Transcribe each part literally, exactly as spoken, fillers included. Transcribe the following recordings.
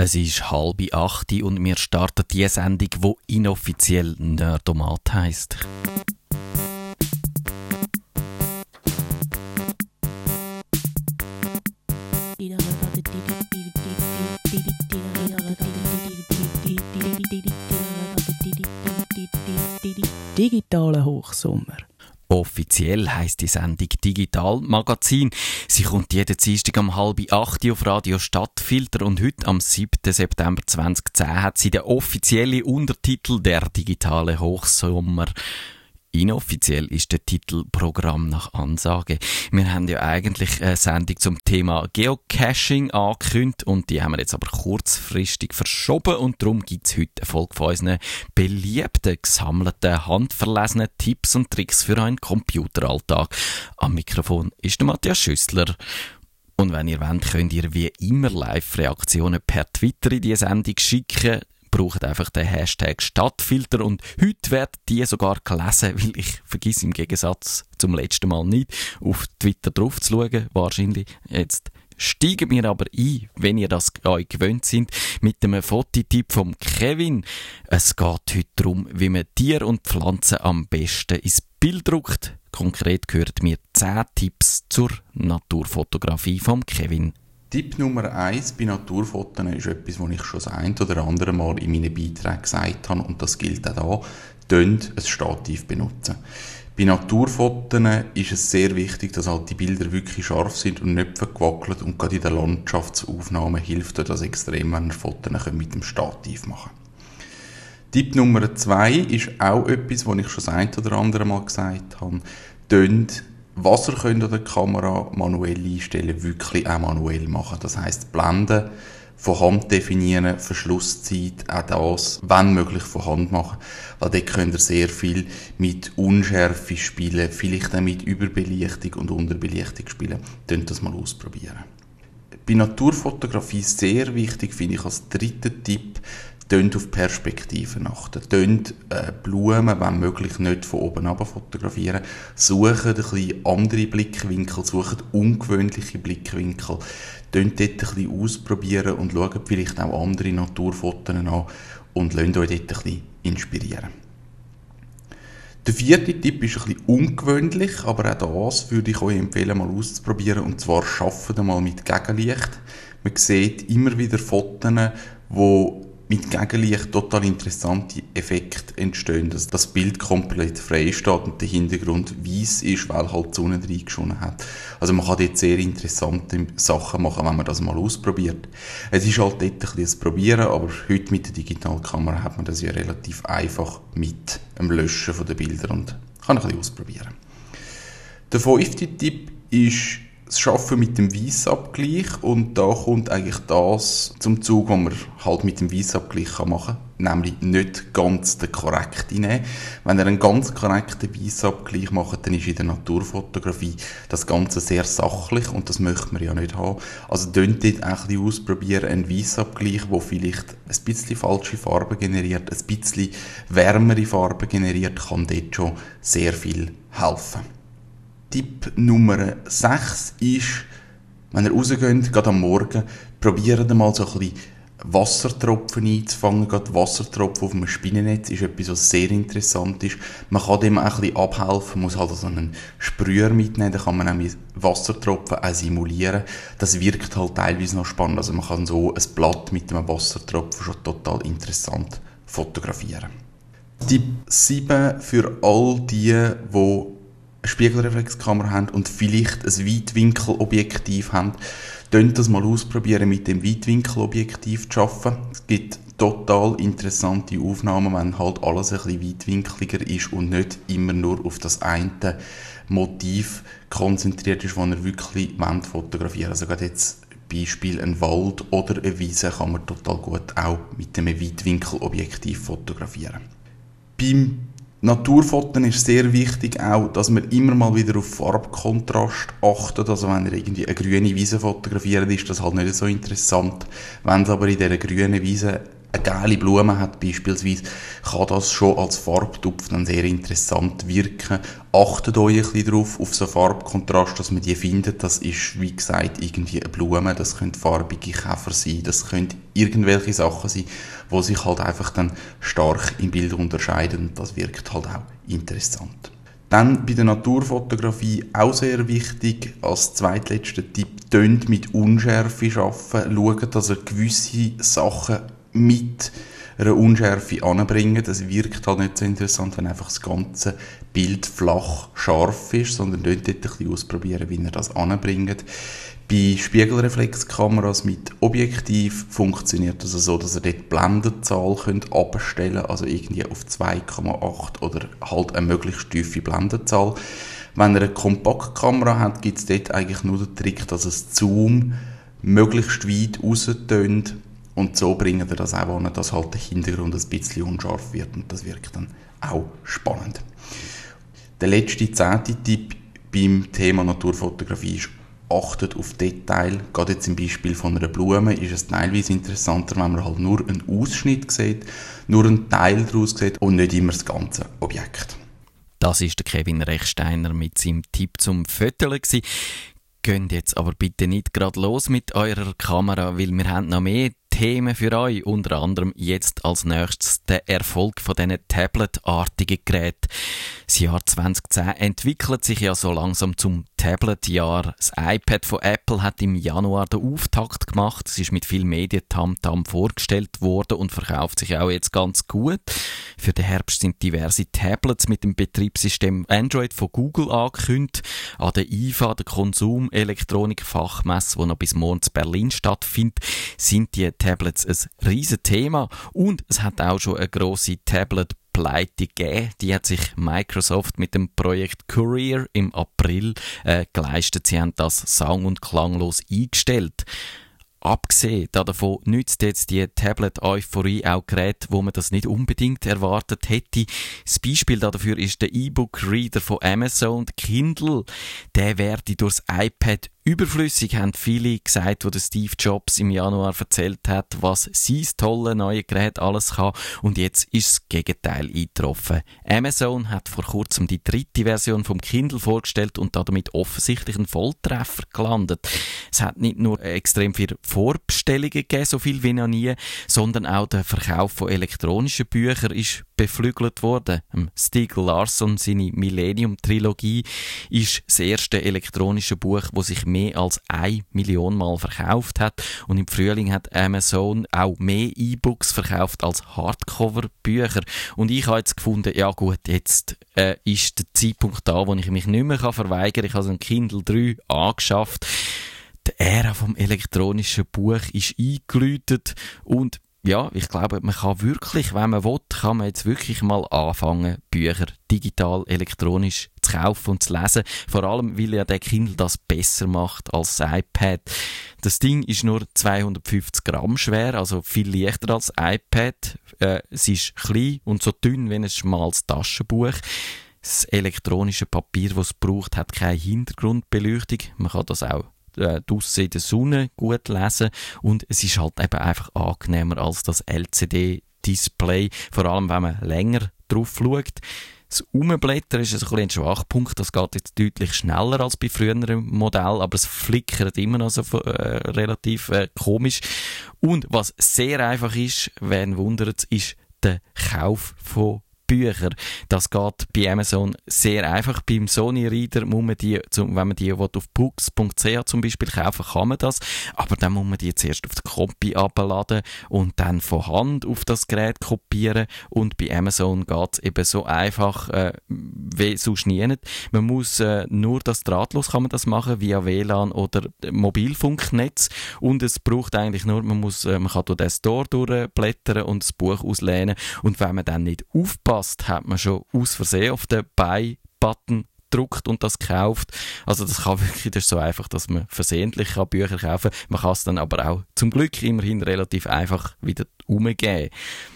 Es ist halb acht und wir starten die Sendung, die inoffiziell Nerdomat heisst. Digitaler Hochsommer. Offiziell heisst die Sendung Digital Magazin. Sie kommt jeden Dienstag um halb acht auf Radio Stadtfilter und heute am siebten September zweitausendzehn hat sie den offiziellen Untertitel Der digitale Hochsommer. Inoffiziell ist der Titel Programm nach Ansage. Wir haben ja eigentlich eine Sendung zum Thema Geocaching angekündigt und die haben wir jetzt aber kurzfristig verschoben und darum gibt es heute eine Folge von unseren beliebten, gesammelten, handverlesenen Tipps und Tricks für einen Computeralltag. Am Mikrofon ist der Matthias Schüssler. Und wenn ihr wollt, könnt ihr wie immer Live-Reaktionen per Twitter in die Sendung schicken. Braucht einfach den Hashtag Stadtfilter und heute werden die sogar gelesen, weil ich vergiss im Gegensatz zum letzten Mal nicht, auf Twitter drauf zu schauen, wahrscheinlich. Jetzt steigen wir aber ein, wenn ihr das euch gewöhnt sind, mit einem Fototipp vom Kevin. Es geht heute darum, wie man Tiere und Pflanzen am besten ins Bild druckt. Konkret gehört mir zehn Tipps zur Naturfotografie vom Kevin. Tipp Nummer eins bei Naturfotos ist etwas, was ich schon das ein oder andere Mal in meinen Beiträgen gesagt habe und das gilt auch hier, tönt ein Stativ benutzen. Bei Naturfotos ist es sehr wichtig, dass halt die Bilder wirklich scharf sind und nicht vergewackelt und gerade in der Landschaftsaufnahme hilft euch das extrem, wenn ihr Fotos mit dem Stativ machen könnt. Tipp Nummer zwei ist auch etwas, was ich schon das ein oder andere Mal gesagt habe, tönt was ihr könnt an der Kamera manuell einstellen, wirklich auch manuell machen. Das heisst, Blenden, von Hand definieren, Verschlusszeit, auch das, wenn möglich, von Hand machen. Weil dort könnt ihr sehr viel mit Unschärfe spielen, vielleicht auch mit Überbelichtung und Unterbelichtung spielen. Könnt das mal ausprobieren. Bei Naturfotografie sehr wichtig, finde ich als dritten Tipp, tönt auf Perspektiven achten. Tönt äh, Blumen, wenn möglich, nicht von oben runter fotografieren. Sucht ein bisschen andere Blickwinkel, sucht ungewöhnliche Blickwinkel. Tönt dort ein bisschen ausprobieren und schaut vielleicht auch andere Naturfotos an und lasst euch dort ein bisschen inspirieren. Der vierte Tipp ist ein bisschen ungewöhnlich, aber auch das würde ich euch empfehlen, mal auszuprobieren. Und zwar arbeitet mal mit Gegenlicht. Man sieht immer wieder Fotos, wo mit Gegenlicht total interessante Effekte entstehen, dass das Bild komplett frei steht und der Hintergrund weiss ist, weil halt die Sonne reingeschonen hat. Also man kann dort sehr interessante Sachen machen, wenn man das mal ausprobiert. Es ist halt dort ein bisschen das Probieren, aber heute mit der Digitalkamera hat man das ja relativ einfach mit dem Löschen der Bilder und kann ein bisschen ausprobieren. Der fünfte Tipp ist das Arbeiten mit dem Weissabgleich und da kommt eigentlich das zum Zug, was man halt mit dem Weissabgleich machen kann, nämlich nicht ganz den korrekten nehmen. Wenn ihr einen ganz korrekten Weissabgleich macht, dann ist in der Naturfotografie das Ganze sehr sachlich und das möchte man ja nicht haben. Also könnt ihr dort ein bisschen ausprobieren, einen Weissabgleich, der vielleicht ein bisschen falsche Farben generiert, ein bisschen wärmere Farben generiert, kann dort schon sehr viel helfen. Tipp Nummer sechs ist, wenn ihr rausgeht, gerade am Morgen, probiert mal so ein bisschen Wassertropfen einzufangen. Gerade Wassertropfen auf einem Spinnennetz ist etwas, was sehr interessant ist. Man kann dem auch ein bisschen abhelfen, muss halt so einen Sprüher mitnehmen, dann kann man nämlich Wassertropfen auch simulieren. Das wirkt halt teilweise noch spannend. Also man kann so ein Blatt mit einem Wassertropfen schon total interessant fotografieren. Tipp sieben für all die, die eine Spiegelreflexkamera haben und vielleicht ein Weitwinkelobjektiv haben, könnt das mal ausprobieren, mit dem Weitwinkelobjektiv zu arbeiten. Es gibt total interessante Aufnahmen, wenn halt alles ein bisschen weitwinkliger ist und nicht immer nur auf das eine Motiv konzentriert ist, das ihr wirklich fotografieren wollt. Also gerade jetzt Beispiel ein Wald oder eine Wiese kann man total gut auch mit einem Weitwinkelobjektiv fotografieren. Beim Naturfotos ist sehr wichtig auch, dass man immer mal wieder auf Farbkontrast achtet. Also wenn ihr irgendwie eine grüne Wiese fotografiert, ist das halt nicht so interessant. Wenn es aber in dieser grünen Wiese eine geile Blume hat beispielsweise, kann das schon als Farbtupf dann sehr interessant wirken. Achtet euch ein bisschen drauf, auf so Farbkontrast, dass man die findet. Das ist, wie gesagt, irgendwie eine Blume. Das können farbige Käfer sein. Das können irgendwelche Sachen sein, die sich halt einfach dann stark im Bild unterscheiden. Und das wirkt halt auch interessant. Dann bei der Naturfotografie auch sehr wichtig, als zweitletzter Tipp, tönt mit Unschärfe arbeiten. Schaut, dass ihr gewisse Sachen mit einer Unschärfe anbringen. Das wirkt halt nicht so interessant, wenn einfach das ganze Bild flach scharf ist, sondern dort ein bisschen ausprobieren, wie ihr das anbringt. Bei Spiegelreflexkameras mit Objektiv funktioniert das so, dass ihr dort die Blendenzahl könnt abstellen könnt, also irgendwie auf zwei Komma acht oder halt eine möglichst tiefe Blendenzahl. Wenn ihr eine Kompaktkamera habt, gibt es dort eigentlich nur den Trick, dass es Zoom möglichst weit raustönt und so bringen ihr das auch an, dass halt der Hintergrund ein bisschen unscharf wird und das wirkt dann auch spannend. Der letzte, zehnte Tipp beim Thema Naturfotografie ist, achtet auf Detail. Gerade jetzt im Beispiel von einer Blume ist es teilweise interessanter, wenn man halt nur einen Ausschnitt sieht, nur einen Teil daraus sieht und nicht immer das ganze Objekt. Das ist der Kevin Rechsteiner mit seinem Tipp zum Foteln gewesen. Geht jetzt aber bitte nicht gerade los mit eurer Kamera, weil wir haben noch mehr Themen für euch, unter anderem jetzt als nächstes der Erfolg von diesen tabletartigen Geräten. Das Jahr zwanzig zehn entwickelt sich ja so langsam zum Tablet-Jahr. Das iPad von Apple hat im Januar den Auftakt gemacht. Es ist mit viel Medien-Tamtam vorgestellt worden und verkauft sich auch jetzt ganz gut. Für den Herbst sind diverse Tablets mit dem Betriebssystem Android von Google angekündigt. An der I F A, der Konsum-Elektronik-Fachmesse, die noch bis morgen in Berlin stattfindet, sind die Tablets ein riesen Thema und es hat auch schon eine grosse Tablet-Pleite gegeben. Die hat sich Microsoft mit dem Projekt Courier im April äh, geleistet. Sie haben das sang- und klanglos eingestellt. Abgesehen davon nützt jetzt die Tablet-Euphorie auch Geräte, wo man das nicht unbedingt erwartet hätte. Das Beispiel dafür ist der E-Book-Reader von Amazon, der Kindle. Der werde durchs iPad überflüssig, haben viele gesagt, wo der Steve Jobs im Januar erzählt hat, was sein tolle neue Gerät alles kann. Und jetzt ist das Gegenteil eingetroffen. Amazon hat vor kurzem die dritte Version vom Kindle vorgestellt und damit offensichtlich einen Volltreffer gelandet. Es hat nicht nur extrem viele Vorbestellungen gegeben, so viel wie noch nie, sondern auch der Verkauf von elektronischen Büchern ist beflügelt worden. Stieg Larsson, seine Millennium-Trilogie, ist das erste elektronische Buch, das sich mehr als eine Million Mal verkauft hat. Und im Frühling hat Amazon auch mehr E-Books verkauft als Hardcover-Bücher. Und ich habe jetzt gefunden, ja gut, jetzt äh, ist der Zeitpunkt da, wo ich mich nicht mehr verweigern kann. Ich habe so ein Kindle drei angeschafft. Die Ära vom elektronischen Buch ist eingeläutet und ja, ich glaube, man kann wirklich, wenn man will, kann man jetzt wirklich mal anfangen, Bücher digital, elektronisch zu kaufen und zu lesen. Vor allem, weil ja der Kindle das besser macht als das iPad. Das Ding ist nur zweihundertfünfzig Gramm schwer, also viel leichter als das iPad. Äh, es ist klein und so dünn wie ein schmales Taschenbuch. Das elektronische Papier, das es braucht, hat keine Hintergrundbeleuchtung. Man kann das auch draussen in der Sonne gut lesen und es ist halt eben einfach angenehmer als das L C D-Display, vor allem wenn man länger drauf schaut. Das Umblättern ist ein bisschen ein Schwachpunkt, das geht jetzt deutlich schneller als bei früheren Modellen, aber es flickert immer noch so äh, relativ äh, komisch. Und was sehr einfach ist, wen wundert, ist der Kauf von Bücher. Das geht bei Amazon sehr einfach. Beim Sony Reader muss man die, wenn man die auf books punkt c h zum Beispiel kaufen, kann man das. Aber dann muss man die zuerst auf die Kopie abladen und dann von Hand auf das Gerät kopieren. Und bei Amazon geht es eben so einfach äh, wie sonst nie. Man muss äh, nur das drahtlos kann man das machen, via W L A N oder Mobilfunknetz. Und es braucht eigentlich nur, man muss, äh, man kann durch den Store durchblättern und das Buch auslehnen. Und wenn man dann nicht aufpasst, hat man schon aus Versehen auf den Buy-Button gedruckt und das gekauft. Also das kann wirklich, das ist so einfach, dass man versehentlich Bücher kaufen kann. Man kann es dann aber auch zum Glück immerhin relativ einfach wieder umgeben.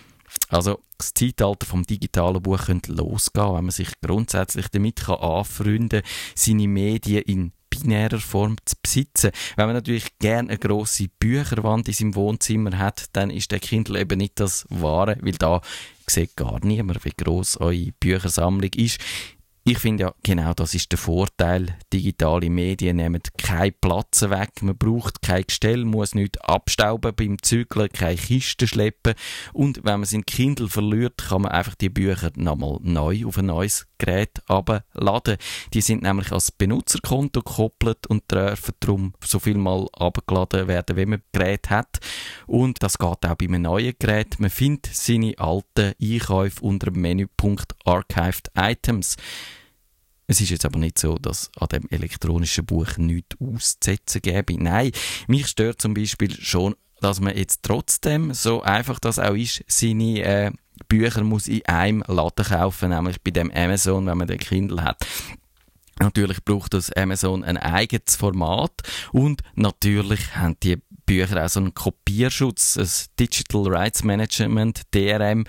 Also das Zeitalter vom digitalen Buch könnte losgehen, wenn man sich grundsätzlich damit kann anfreunden kann, seine Medien in binärer Form zu besitzen. Wenn man natürlich gerne eine grosse Bücherwand in seinem Wohnzimmer hat, dann ist der Kindle eben nicht das Wahre, weil da sieht gar niemand, wie gross eure Büchersammlung ist. Ich finde ja, genau das ist der Vorteil. Digitale Medien nehmen keinen Platz weg. Man braucht kein Gestell, muss nichts abstauben beim Zügeln, keine Kisten schleppen. Und wenn man sein Kindle verliert, kann man einfach die Bücher nochmal neu auf ein neues Gerät herunterladen. Die sind nämlich als Benutzerkonto gekoppelt und dürfen darum so viel mal heruntergeladen werden, wie man ein Gerät hat. Und das geht auch bei einem neuen Gerät. Man findet seine alten Einkäufe unter dem Menüpunkt Archived Items. Es ist jetzt aber nicht so, dass an dem elektronischen Buch nichts auszusetzen gäbe. Nein, mich stört zum Beispiel schon, dass man jetzt trotzdem, so einfach das auch ist, seine äh, Bücher muss in einem Laden kaufen, nämlich bei dem Amazon, wenn man den Kindle hat. Natürlich braucht das Amazon ein eigenes Format und natürlich haben die Bücher auch so einen Kopierschutz, das Digital Rights Management, D R M,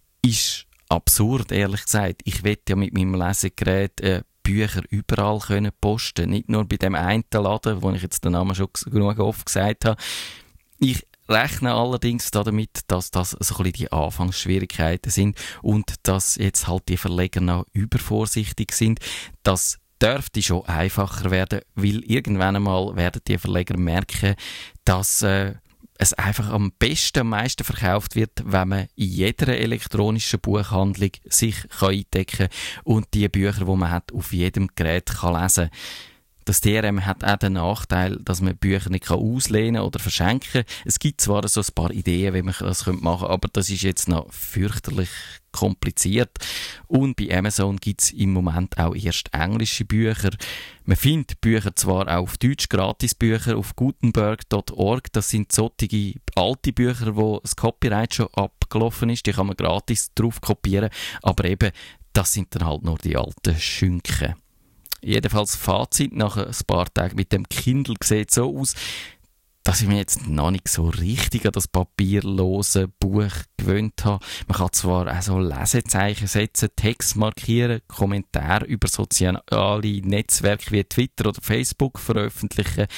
ist absurd, ehrlich gesagt. Ich will ja mit meinem Lesegerät äh, Bücher überall können posten, nicht nur bei dem einen Laden, wo ich jetzt den Namen schon genug oft gesagt habe. Ich rechne allerdings damit, dass das so ein bisschen die Anfangsschwierigkeiten sind und dass jetzt halt die Verleger noch übervorsichtig sind. Das dürfte schon einfacher werden, weil irgendwann einmal werden die Verleger merken, dass äh, es einfach am besten, am meisten verkauft wird, wenn man in jeder elektronischen Buchhandlung sich eindecken kann und die Bücher, die man hat, auf jedem Gerät kann lesen kann. Das D R M hat auch den Nachteil, dass man Bücher nicht auslehnen oder verschenken kann. Es gibt zwar so ein paar Ideen, wie man das machen könnte, aber das ist jetzt noch fürchterlich kompliziert. Und bei Amazon gibt es im Moment auch erst englische Bücher. Man findet Bücher zwar auch auf Deutsch, Gratisbücher auf gutenberg punkt org. Das sind solche alte Bücher, wo das Copyright schon abgelaufen ist. Die kann man gratis drauf kopieren. Aber eben, das sind dann halt nur die alten Schünken. Jedenfalls Fazit nach ein paar Tagen mit dem Kindle sieht so aus, dass ich mich jetzt noch nicht so richtig an das papierlose Buch gewöhnt habe. Man kann zwar auch so Lesezeichen setzen, Text markieren, Kommentare über soziale Netzwerke wie Twitter oder Facebook veröffentlichen.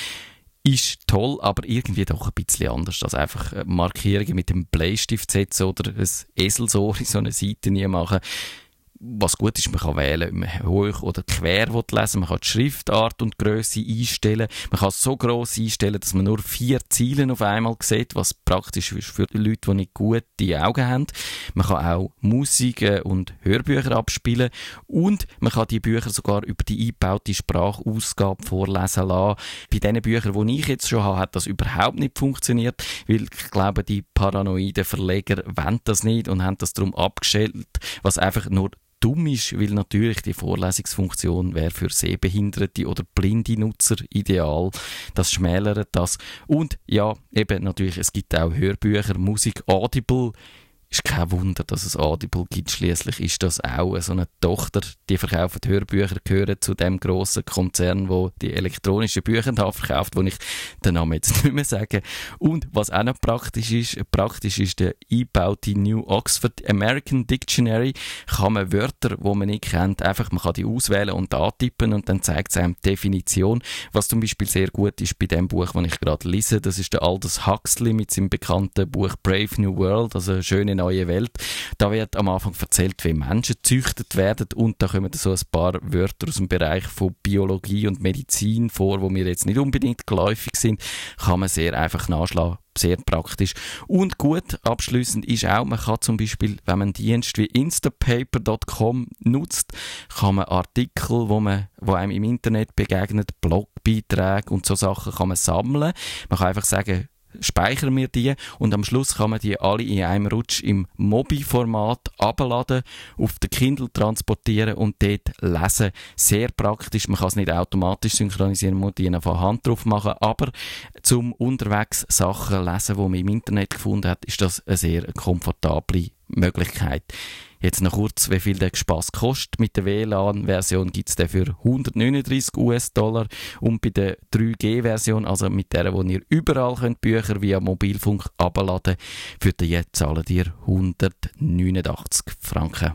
Ist toll, aber irgendwie doch ein bisschen anders als einfach Markierungen mit dem Bleistift setzen oder ein Eselsohr in so eine Seite nie machen. Was gut ist, man kann wählen, ob man hoch oder quer lesen will. Man kann die Schriftart und Grösse einstellen. Man kann es so gross einstellen, dass man nur vier Zeilen auf einmal sieht, was praktisch ist für die Leute, die nicht gute Augen haben. Man kann auch Musik und Hörbücher abspielen und man kann die Bücher sogar über die eingebaute Sprachausgabe vorlesen lassen. Bei den Büchern, die ich jetzt schon habe, hat das überhaupt nicht funktioniert, weil ich glaube, die paranoiden Verleger wollen das nicht und haben das darum abgestellt, was einfach nur dumm ist, weil natürlich die Vorlesungsfunktion wäre für sehbehinderte oder blinde Nutzer ideal. Das schmälert das. Und ja, eben natürlich, es gibt auch Hörbücher, Musik, Audible. Ist kein Wunder, dass es Audible gibt. Schliesslich ist das auch so eine Tochter, die verkauft Hörbücher, gehören zu dem grossen Konzern, wo die elektronischen Bücher da verkauft, wo ich den Namen jetzt nicht mehr sage. Und was auch noch praktisch ist, praktisch ist der eingebaute New Oxford American Dictionary. Kann man Wörter, die man nicht kennt, einfach, man kann die auswählen und antippen und dann zeigt es einem die Definition. Was zum Beispiel sehr gut ist bei dem Buch, das ich gerade lese, das ist der Aldous Huxley mit seinem bekannten Buch Brave New World, also eine schöne neue Welt. Da wird am Anfang erzählt, wie Menschen gezüchtet werden und da kommen so ein paar Wörter aus dem Bereich von Biologie und Medizin vor, wo mir jetzt nicht unbedingt geläufig sind, kann man sehr einfach nachschlagen. Sehr praktisch. Und gut, abschliessend ist auch, man kann zum Beispiel, wenn man einen Dienst wie instapaper punkt com nutzt, kann man Artikel, wo man, wo einem im Internet begegnet, Blogbeiträge und so Sachen kann man sammeln. Man kann einfach sagen, speichern wir die und am Schluss kann man die alle in einem Rutsch im Mobi-Format abladen, auf den Kindle transportieren und dort lesen. Sehr praktisch, man kann es nicht automatisch synchronisieren, man muss die von Hand drauf machen, aber zum unterwegs Sachen lesen, die man im Internet gefunden hat, ist das eine sehr komfortable Möglichkeit. Jetzt noch kurz, wie viel der Spass kostet. Mit der W L A N-Version gibt es den für hundertneununddreissig US-Dollar und bei der drei G Version, also mit der, wo ihr überall könnt Bücher via Mobilfunk abladen, für die zahlen ihr hundertneunundachtzig Franken.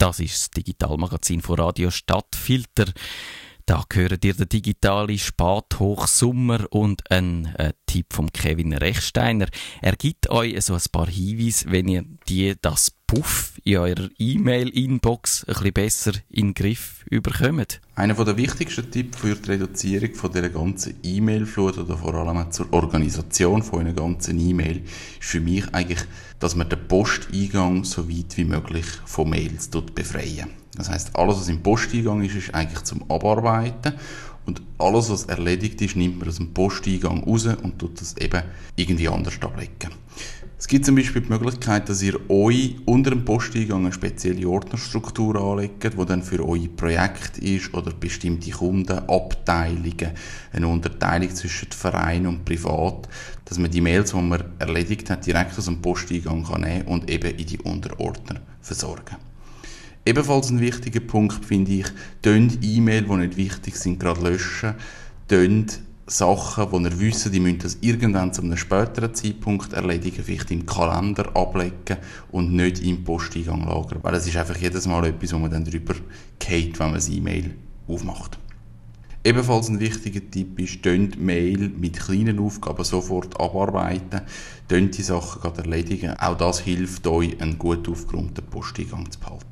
Das ist das Digitalmagazin von Radio Stadtfilter. Da gehört ihr der digitale Späthochsommer und ein äh, Tipp von Kevin Rechsteiner. Er gibt euch so ein paar Hinweise, wenn ihr die, das Puff in eurer E-Mail-Inbox ein bisschen besser in den Griff überkommt. Einer der wichtigsten Tipps für die Reduzierung von dieser ganzen E-Mail-Flut oder vor allem auch zur Organisation von einer ganzen E-Mail ist für mich eigentlich, dass man den Posteingang so weit wie möglich von Mails befreien. Das heisst, alles, was im Posteingang ist, ist eigentlich zum Abarbeiten. Und alles, was erledigt ist, nimmt man aus dem Posteingang raus und tut das eben irgendwie anders ablegen. Es gibt zum Beispiel die Möglichkeit, dass ihr euch unter dem Posteingang eine spezielle Ordnerstruktur anlegt, die dann für euer Projekt ist oder bestimmte Kunden, Abteilungen, eine Unterteilung zwischen Verein und Privat, dass man die Mails, die man erledigt hat, direkt aus dem Posteingang kann nehmen und eben in die Unterordner versorgen. Ebenfalls ein wichtiger Punkt finde ich, tönt E-Mail, die nicht wichtig sind, gerade löschen, tönt Sachen, die ihr wisst, die müsst das irgendwann zu einem späteren Zeitpunkt erledigen, vielleicht im Kalender ablegen und nicht im Posteingang lagern. Weil es ist einfach jedes Mal etwas, wo man dann drüber geht, wenn man das E-Mail aufmacht. Ebenfalls ein wichtiger Tipp ist, tönt Mail mit kleinen Aufgaben sofort abarbeiten, tönt die Sachen gerade erledigen. Auch das hilft euch, einen gut aufgeräumten Posteingang zu behalten.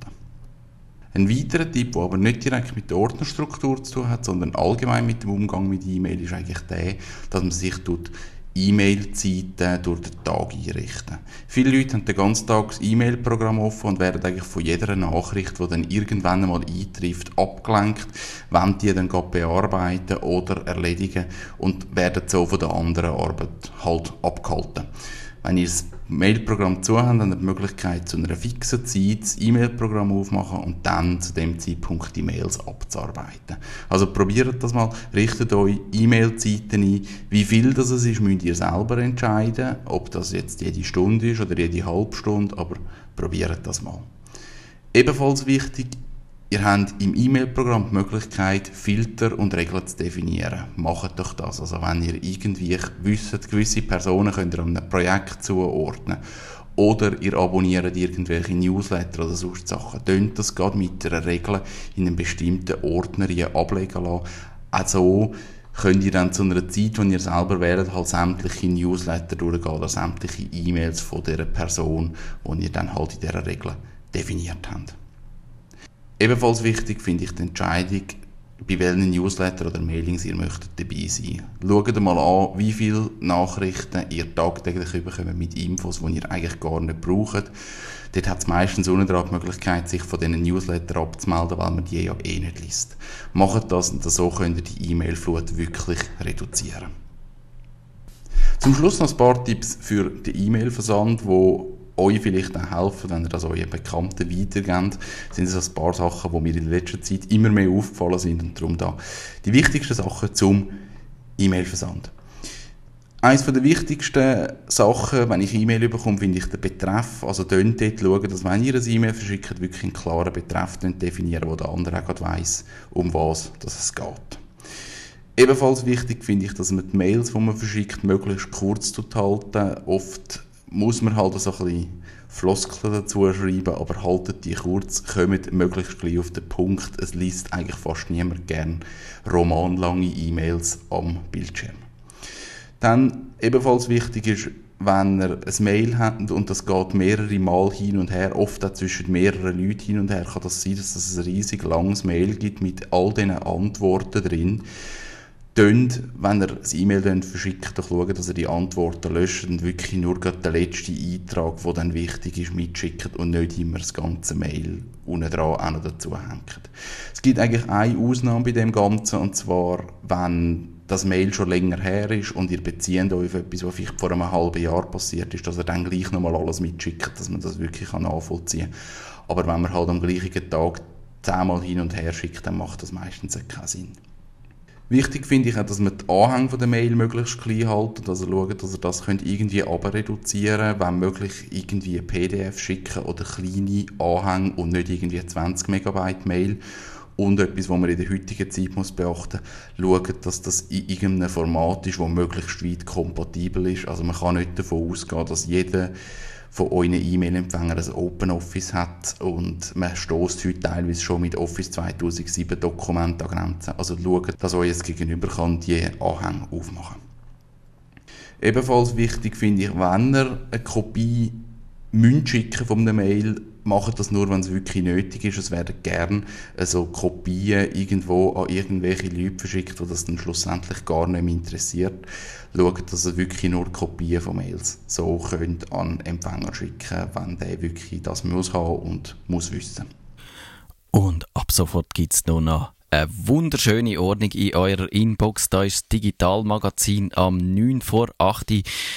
Ein weiterer Tipp, der aber nicht direkt mit der Ordnerstruktur zu tun hat, sondern allgemein mit dem Umgang mit E-Mail, ist eigentlich der, dass man sich E-Mail-Zeiten durch den Tag einrichten. Viele Leute haben den ganzen Tag das E-Mail-Programm offen und werden eigentlich von jeder Nachricht, die dann irgendwann einmal eintrifft, abgelenkt, wollen die dann gerade bearbeiten oder erledigen und werden so von der anderen Arbeit halt abgehalten. Wenn ihr das Mailprogramm zu habt, dann habt ihr die Möglichkeit, zu einer fixen Zeit das E-Mail-Programm aufmachen und dann zu dem Zeitpunkt die Mails abzuarbeiten. Also probiert das mal, richtet euch E-Mail-Zeiten ein. Wie viel das ist, müsst ihr selber entscheiden, ob das jetzt jede Stunde ist oder jede halbe Stunde, aber probiert das mal. Ebenfalls wichtig, ihr habt im E-Mail-Programm die Möglichkeit, Filter und Regeln zu definieren. Macht doch das. Also wenn ihr irgendwie wisst, gewisse Personen könnt ihr einem Projekt zuordnen oder ihr abonniert irgendwelche Newsletter oder sonst Sachen, könnt das gerade mit einer Regel in einem bestimmten Ordner ablegen lassen. Also könnt ihr dann zu einer Zeit, wenn ihr selber wählt, halt sämtliche Newsletter durchgehen oder sämtliche E-Mails von dieser Person, die ihr dann halt in dieser Regel definiert habt. Ebenfalls wichtig finde ich die Entscheidung, bei welchen Newsletter oder Mailings ihr möchtet dabei sein. Schaut mal an, wie viele Nachrichten ihr tagtäglich bekommt mit Infos, die ihr eigentlich gar nicht braucht. Dort hat es meistens unten dran die Möglichkeit, sich von diesen Newsletter abzumelden, weil man die ja eh nicht liest. Macht das und so könnt ihr die E-Mail-Flut wirklich reduzieren. Zum Schluss noch ein paar Tipps für den E-Mail-Versand, wo euch vielleicht auch helfen, wenn ihr das euren Bekannten weitergebt, sind es ein paar Sachen, die mir in letzter Zeit immer mehr aufgefallen sind und darum da die wichtigsten Sachen zum E-Mail-Versand. Eines der wichtigsten Sachen, wenn ich E-Mail bekomme, finde ich den Betreff. Also dort schauen, dass wenn ihr ein E-Mail verschickt, wirklich einen klaren Betreff definieren, wo der andere auch gerade weiss, um was es geht. Ebenfalls wichtig finde ich, dass man die Mails, die man verschickt, möglichst kurz halten. Oft muss man halt so ein bisschen Floskeln dazu schreiben, aber haltet die kurz, kommt möglichst gleich auf den Punkt. Es liest eigentlich fast niemand gern romanlange E-Mails am Bildschirm. Dann ebenfalls wichtig ist, wenn ihr ein Mail habt und das geht mehrere Mal hin und her, oft auch zwischen mehreren Leuten hin und her, kann das sein, dass es ein riesig langes Mail gibt mit all diesen Antworten drin. Tönt, wenn ihr das E-Mail verschickt, doch schauen, dass ihr die Antworten löscht und wirklich nur den letzten Eintrag, der dann wichtig ist, mitschickt und nicht immer das ganze Mail unten dran auch noch dazu hängt. Es gibt eigentlich eine Ausnahme bei dem Ganzen, und zwar, wenn das Mail schon länger her ist und ihr bezieht euch auf etwas, was vielleicht vor einem halben Jahr passiert ist, dass ihr dann gleich nochmal alles mitschickt, dass man das wirklich nachvollziehen kann. Aber wenn man halt am gleichen Tag zehnmal hin und her schickt, dann macht das meistens keinen Sinn. Wichtig finde ich auch, dass man die Anhänge der Mail möglichst klein haltet, also schaut, dass ihr das könnt irgendwie reduzieren könnt, wenn möglich irgendwie ein P D F schicken oder kleine Anhänge und nicht irgendwie zwanzig Megabyte Mail. Und etwas, was man in der heutigen Zeit muss beachten muss, schaut, dass das in irgendeinem Format ist, das möglichst weit kompatibel ist. Also man kann nicht davon ausgehen, dass jeder, von euren E-Mail-Empfängern ein OpenOffice hat und man stösst heute teilweise schon mit Office zweitausendsieben Dokumenten an Grenzen. Also schaut, dass euer Gegenüber kann die Anhänge aufmachen kann. Ebenfalls wichtig finde ich, wenn ihr eine Kopie müsst schicken von einer Mail, macht das nur, wenn es wirklich nötig ist. Es werden gerne also Kopien irgendwo an irgendwelche Leute verschickt, die das dann schlussendlich gar nicht mehr interessiert. Schaut, dass ihr wirklich nur Kopien von Mails so könnt an Empfänger schicken, wenn der wirklich das muss haben und muss wissen. Und ab sofort gibt es noch eine wunderschöne Ordnung in eurer Inbox. Da ist das Digitalmagazin am neun vor acht.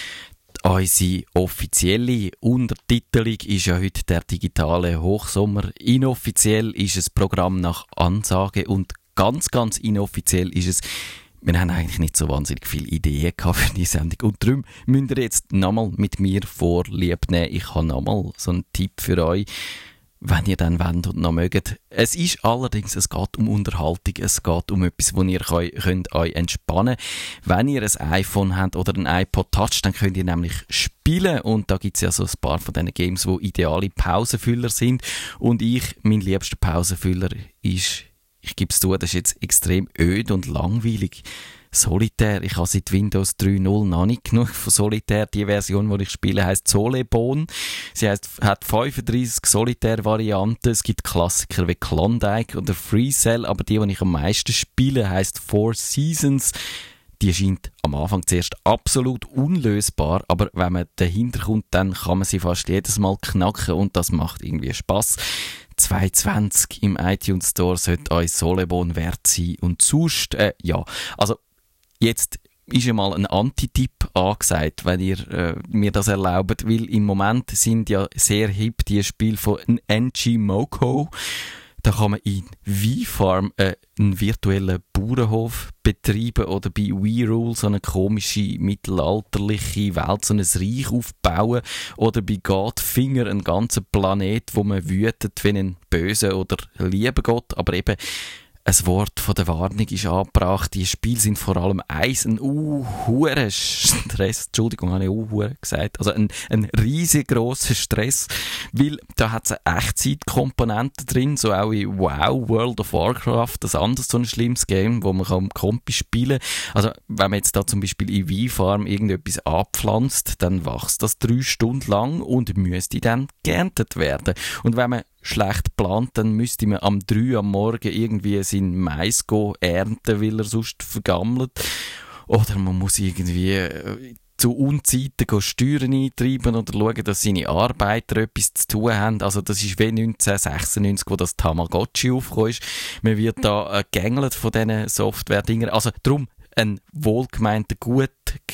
Unsere offizielle Untertitelung ist ja heute der digitale Hochsommer. Inoffiziell ist es Programm nach Ansage und ganz, ganz inoffiziell ist es, wir haben eigentlich nicht so wahnsinnig viele Ideen gehabt für die Sendung und darum müsst ihr jetzt nochmal mit mir Vorlieb nehmen. Ich habe nochmal so einen Tipp für euch, wenn ihr dann wollt und noch mögt. Es ist allerdings, es geht um Unterhaltung, es geht um etwas, wo ihr könnt euch entspannen könnt. Wenn ihr ein iPhone habt oder ein iPod Touch, dann könnt ihr nämlich spielen und da gibt es ja so ein paar von diesen Games, die ideale Pausenfüller sind und ich, mein liebster Pausenfüller ist, ich gebe es zu, das ist jetzt extrem öd und langweilig. Solitär. Ich habe seit Windows drei Punkt null noch nicht genug von Solitär. Die Version, die ich spiele, heisst Solebon. Sie heisst, hat fünfunddreissig Solitär-Varianten. Es gibt Klassiker wie Klondike oder Freecell, aber die, die ich am meisten spiele, heisst Four Seasons. Die scheint am Anfang zuerst absolut unlösbar, aber wenn man dahinter kommt, dann kann man sie fast jedes Mal knacken und das macht irgendwie Spass. zwei zwanzig im iTunes Store sollte euch Solebon wert sein und sonst, äh, ja, also jetzt ist ja mal ein Anti-Tipp angesagt, wenn ihr äh, mir das erlaubt, weil im Moment sind ja sehr hip die Spiele von N G Moko. Da kann man in V-Farm äh, einen virtuellen Bauernhof betreiben oder bei WeRule so eine komische mittelalterliche Welt, so ein Reich aufbauen oder bei Godfinger einen ganzen Planet, wo man wütet wie ein böser oder lieber Gott, aber eben ein Wort von der Warnung ist angebracht. Die Spiele sind vor allem eins, ein unhuren Stress. Entschuldigung, habe ich unhuren gesagt. Also ein, ein riesengroßer Stress, weil da hat es eine Echtzeitkomponente drin, so auch in WoW, World of Warcraft, das anderes so ein schlimmes Game, wo man kann mit Kompi spielen kann. Also wenn man jetzt da zum Beispiel in V-Farm irgendetwas abpflanzt, dann wächst das drei Stunden lang und müsste dann geerntet werden. Und wenn man schlecht plant, dann müsste man am drei am Morgen irgendwie seinen Mais ernten, weil er sonst vergammelt. Oder man muss irgendwie zu Unzeiten Steuern eintreiben oder schauen, dass seine Arbeiter etwas zu tun haben. Also das ist wie neunzehnhundertsechsundneunzig, wo das Tamagotchi aufgekommen ist. Man wird da äh, gegängelt von diesen Software-Dingern. Also darum ein wohlgemeinter, gut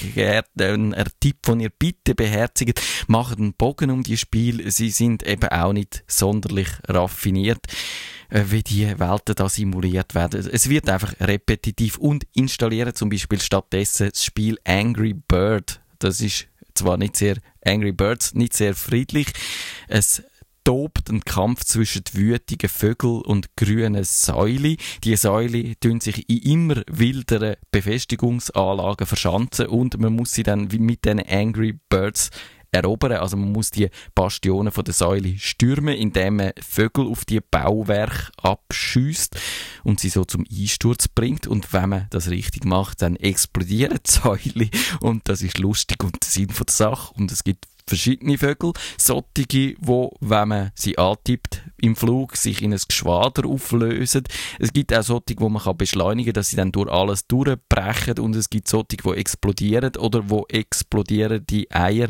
geehrter Tipp, den ihr bitte beherzigt. Macht einen Bogen um die Spiele. Sie sind eben auch nicht sonderlich raffiniert, wie die Welten da simuliert werden. Es wird einfach repetitiv und installieren zum Beispiel stattdessen das Spiel Angry Bird. Das ist zwar nicht sehr, Angry Birds, nicht sehr friedlich. Es tobt ein Kampf zwischen wütigen Vögeln und grünen Säulen. Die Säulen tun sich in immer wilderen Befestigungsanlagen verschanzen und man muss sie dann mit den Angry Birds erobern. Also man muss die Bastionen von der Säule stürmen, indem man Vögel auf die Bauwerke abschießt und sie so zum Einsturz bringt. Und wenn man das richtig macht, dann explodieren die Säule. Und das ist lustig und der Sinn von der Sache. Und es gibt verschiedene Vögel, solche, die, wenn man sie antippt, im Flug sich in ein Geschwader auflösen. Es gibt auch solche, die man kann beschleunigen kann, dass sie dann durch alles durchbrechen und es gibt solche, die explodieren oder wo explodierende Eier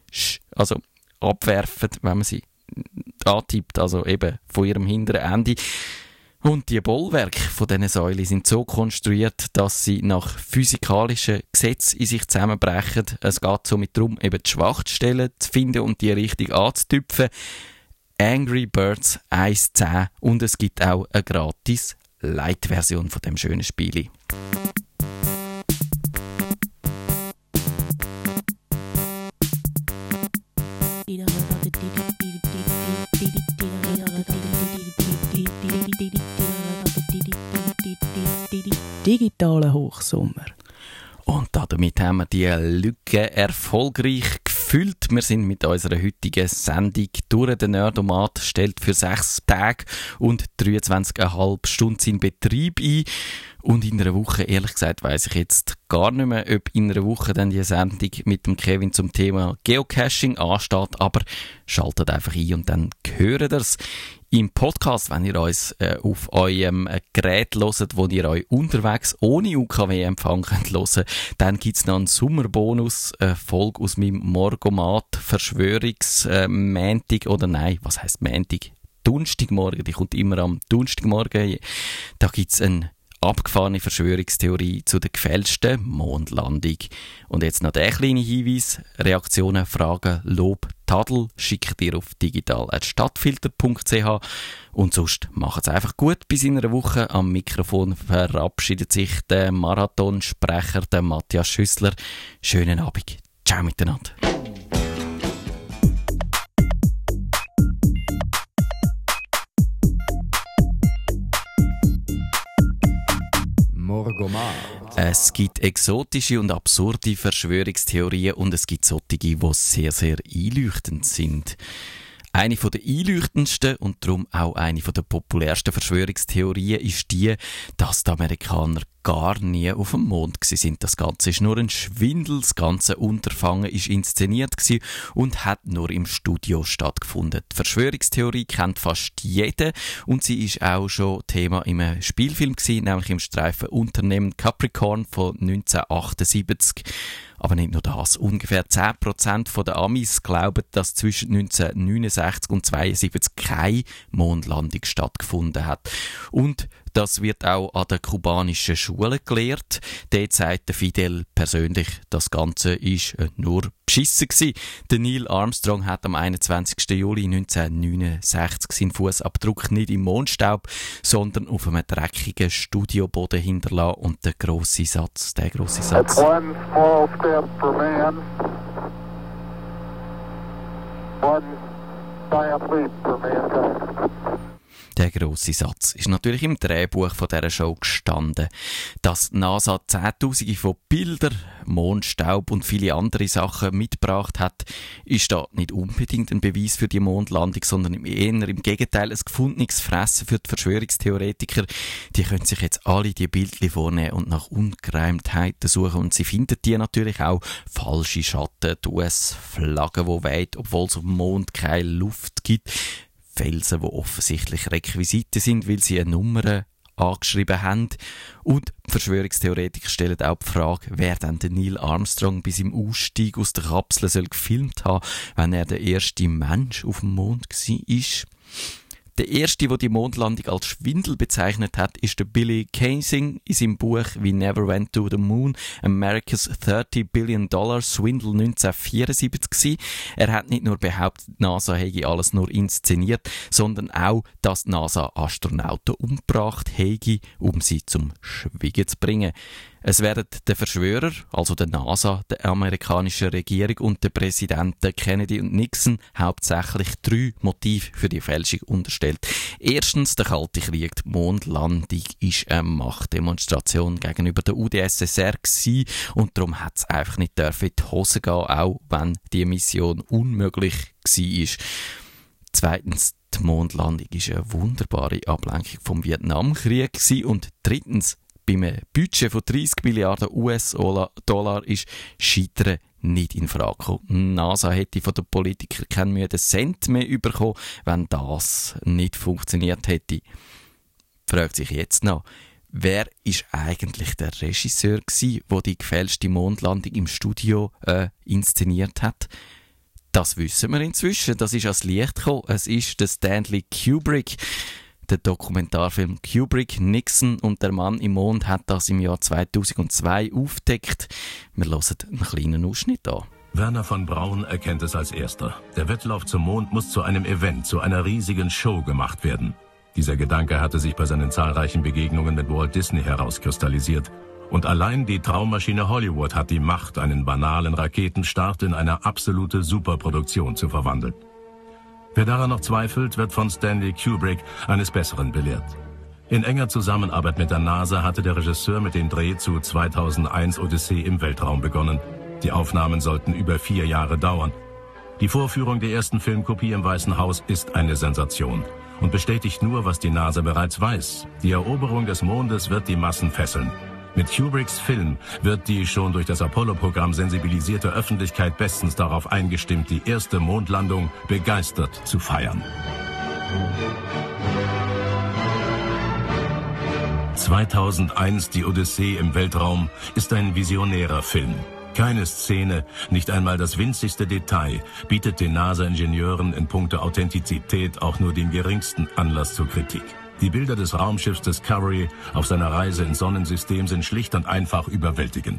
also abwerfen, wenn man sie antippt, also eben von ihrem hinteren Ende. Und die Bollwerke von diesen Säulen sind so konstruiert, dass sie nach physikalischen Gesetzen in sich zusammenbrechen. Es geht somit darum, eben die Schwachstellen zu finden und die richtig anzutüpfen. Angry Birds eins Punkt zehn und es gibt auch eine gratis Light-Version von dem schönen Spiel. Digitale Hochsommer. Und damit haben wir die Lücke erfolgreich gefüllt. gefüllt. Wir sind mit unserer heutigen Sendung durch den Nerdomat, stellt für sechs Tage und dreiundzwanzig Komma fünf Stunden seinen Betrieb ein. Und in einer Woche, ehrlich gesagt, weiss ich jetzt gar nicht mehr, ob in einer Woche dann die Sendung mit dem Kevin zum Thema Geocaching ansteht, aber schaltet einfach ein und dann hören ihr es im Podcast, wenn ihr uns äh, auf eurem äh, Gerät hört, wo ihr euch unterwegs ohne U K W-Empfang könnt hören, dann gibt es noch einen Sommerbonus, eine Folge aus meinem Morgomat Verschwörungsmäntig, äh, oder nein, was heisst Mäntig? Donnerstagmorgen, die kommt immer am Donnerstagmorgen. Da gibt es einen abgefahrene Verschwörungstheorie zu der gefälschten Mondlandung. Und jetzt noch der kleine Hinweis. Reaktionen, Fragen, Lob, Tadel schickt ihr auf digital at stadtfilter punkt c h und sonst macht es einfach gut. Bis in einer Woche. Am Mikrofon verabschiedet sich der Marathonsprecher, der Matthias Schüssler. Schönen Abend. Ciao miteinander. Es gibt exotische und absurde Verschwörungstheorien und es gibt solche, die sehr, sehr einleuchtend sind. Eine der einleuchtendsten und darum auch eine der populärsten Verschwörungstheorien ist die, dass die Amerikaner gar nie auf dem Mond waren. Das Ganze ist nur ein Schwindel, das ganze Unterfangen ist inszeniert und hat nur im Studio stattgefunden. Die Verschwörungstheorie kennt fast jeder und sie ist auch schon Thema im Spielfilm gewesen, nämlich im Streifen Unternehmen Capricorn von neunzehnhundertachtundsiebzig. Aber nicht nur das. Ungefähr zehn Prozent der Amis glauben, dass zwischen neunzehnhundertneunundsechzig und zweiundsiebzig keine Mondlandung stattgefunden hat. Und das wird auch an der kubanischen Schule gelehrt. Dort sagt der Fidel persönlich, das Ganze ist nur beschissen gewesen. Der Neil Armstrong hat am einundzwanzigsten Juli neunzehnhundertneunundsechzig seinen Fußabdruck nicht im Mondstaub, sondern auf einem dreckigen Studioboden hinterlassen. Und der grosse Satz, der grosse Satz. One small step for man, one giant leap for mankind. Der grosse Satz ist natürlich im Drehbuch von dieser Show gestanden. Dass die NASA Zehntausende von Bildern, Mondstaub und viele andere Sachen mitgebracht hat, ist da nicht unbedingt ein Beweis für die Mondlandung, sondern eher im Gegenteil ein gefundenes Fressen für die Verschwörungstheoretiker. Die können sich jetzt alle die Bildchen vornehmen und nach Ungereimtheiten suchen und sie finden die natürlich auch. Falsche Schatten, die U S-Flaggen, die weht, obwohl es auf dem Mond keine Luft gibt. Felsen, die offensichtlich Requisiten sind, weil sie eine Nummer angeschrieben haben. Und die Verschwörungstheoretiker stellen auch die Frage, wer denn den Neil Armstrong bis im Ausstieg aus der Kapsel soll gefilmt haben, wenn er der erste Mensch auf dem Mond war. Der erste, der die Mondlandung als Schwindel bezeichnet hat, ist der Billy Kaysing in seinem Buch We Never Went to the Moon, America's thirty billion dollar Swindle neunzehnhundertvierundsiebzig gewesen. Er hat nicht nur behauptet, die NASA hätte alles nur inszeniert, sondern auch, dass die NASA Astronauten umgebracht hätte, um sie zum Schweigen zu bringen. Es werden der Verschwörer, also der NASA, der amerikanischen Regierung und der Präsidenten Kennedy und Nixon hauptsächlich drei Motive für die Fälschung unterstellt. Erstens, der Kalte Krieg. Die Mondlandung war eine Machtdemonstration gegenüber der U d S S R gewesen und darum hat es einfach nicht dürfen in die Hose gehen, auch wenn die Mission unmöglich war. Zweitens, die Mondlandung war eine wunderbare Ablenkung vom Vietnamkrieg gewesen. Und drittens, beim Budget von dreissig Milliarden U S-Dollar ist Scheitern nicht in Frage gekommen. Die NASA hätte von den Politikern keinen müden Cent mehr bekommen, wenn das nicht funktioniert hätte. Fragt sich jetzt noch, wer ist eigentlich der Regisseur gewesen, der die gefälschte Mondlandung im Studio äh, inszeniert hat? Das wissen wir inzwischen. Das ist ans Licht gekommen. Es ist der Stanley Kubrick. Der Dokumentarfilm Kubrick, Nixon und der Mann im Mond hat das im Jahr zweitausendzwei aufgedeckt. Wir hören einen kleinen Ausschnitt an. Werner von Braun erkennt es als erster. Der Wettlauf zum Mond muss zu einem Event, zu einer riesigen Show gemacht werden. Dieser Gedanke hatte sich bei seinen zahlreichen Begegnungen mit Walt Disney herauskristallisiert. Und allein die Traummaschine Hollywood hat die Macht, einen banalen Raketenstart in eine absolute Superproduktion zu verwandeln. Wer daran noch zweifelt, wird von Stanley Kubrick eines Besseren belehrt. In enger Zusammenarbeit mit der NASA hatte der Regisseur mit dem Dreh zu zweitausendeins Odyssee im Weltraum begonnen. Die Aufnahmen sollten über vier Jahre dauern. Die Vorführung der ersten Filmkopie im Weißen Haus ist eine Sensation und bestätigt nur, was die NASA bereits weiß. Die Eroberung des Mondes wird die Massen fesseln. Mit Kubricks Film wird die schon durch das Apollo-Programm sensibilisierte Öffentlichkeit bestens darauf eingestimmt, die erste Mondlandung begeistert zu feiern. zweitausendeins, die Odyssee im Weltraum, ist ein visionärer Film. Keine Szene, nicht einmal das winzigste Detail bietet den NASA-Ingenieuren in puncto Authentizität auch nur den geringsten Anlass zur Kritik. Die Bilder des Raumschiffs Discovery auf seiner Reise ins Sonnensystem sind schlicht und einfach überwältigend.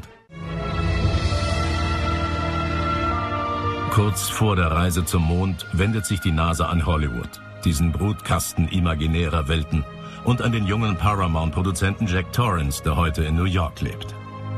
Kurz vor der Reise zum Mond wendet sich die NASA an Hollywood, diesen Brutkasten imaginärer Welten, und an den jungen Paramount-Produzenten Jack Torrance, der heute in New York lebt.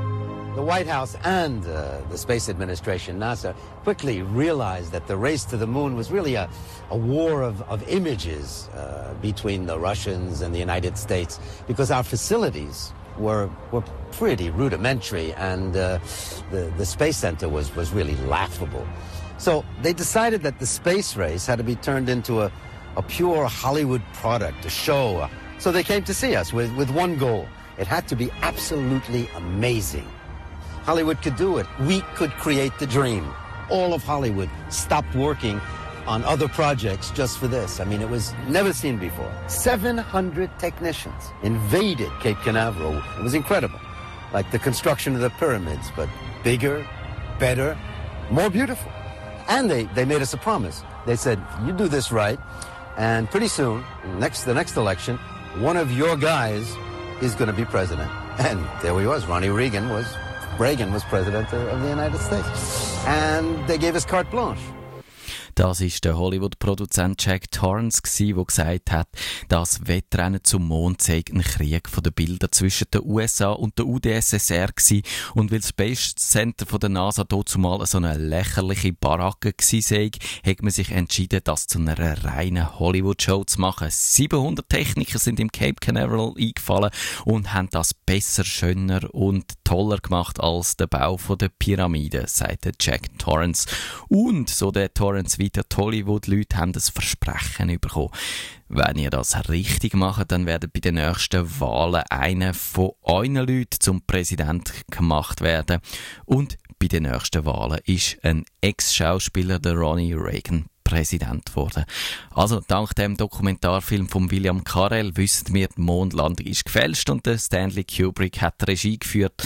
The White House and uh, the Space Administration, NASA, quickly realized that the race to the moon was really a, a war of, of images uh, between the Russians and the United States, because our facilities were, were pretty rudimentary, and uh, the, the Space Center was, was really laughable. So they decided that the space race had to be turned into a, a pure Hollywood product, a show. So they came to see us with, with one goal. It had to be absolutely amazing. Hollywood could do it. We could create the dream. All of Hollywood stopped working on other projects just for this. I mean, it was never seen before. seven hundred technicians invaded Cape Canaveral. It was incredible. Like the construction of the pyramids, but bigger, better, more beautiful. And they, they made us a promise. They said, you do this right, and pretty soon, next the next election, one of your guys is going to be president. And there he was. Ronnie Reagan was Reagan was president of the United States. And they gave us carte blanche. Das war der Hollywood-Produzent Jack Torrance, der gesagt hat, das Wettrennen zum Mond sei ein Krieg von den Bildern zwischen den U S A und der U d S S R gewesen. Und weil das Space Center von der NASA dazumal so eine lächerliche Baracke gewesen sei, hat man sich entschieden, das zu einer reinen Hollywood-Show zu machen. siebenhundert Techniker sind im Cape Canaveral eingefallen und haben das besser, schöner und toller gemacht als der Bau von der Pyramide, sagte Jack Torrance. Und, so der Torrance weiter, die Hollywood-Leute haben das Versprechen bekommen. Wenn ihr das richtig macht, dann werden bei den nächsten Wahlen einer von euren Leuten zum Präsident gemacht werden. Und bei den nächsten Wahlen ist ein Ex-Schauspieler, der Ronnie Reagan, Präsident geworden. Also, dank dem Dokumentarfilm von William Carell wissen wir, die Mondlandung ist gefälscht und der Stanley Kubrick hat die Regie geführt.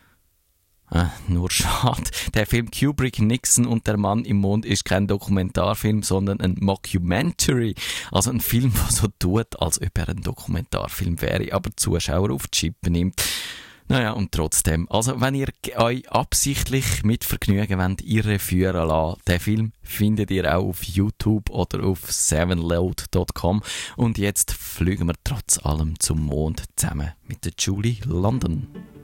Äh, nur schade. Der Film Kubrick, Nixon und der Mann im Mond ist kein Dokumentarfilm, sondern ein Mockumentary. Also ein Film, der so tut, als ob er ein Dokumentarfilm wäre, aber Zuschauer auf die Schippe nimmt. Naja, und trotzdem. Also, wenn ihr euch absichtlich mit Vergnügen wollt, irreführen lasst, den Film findet ihr auch auf YouTube oder auf seven load dot com. Und jetzt fliegen wir trotz allem zum Mond zusammen mit der Julie London.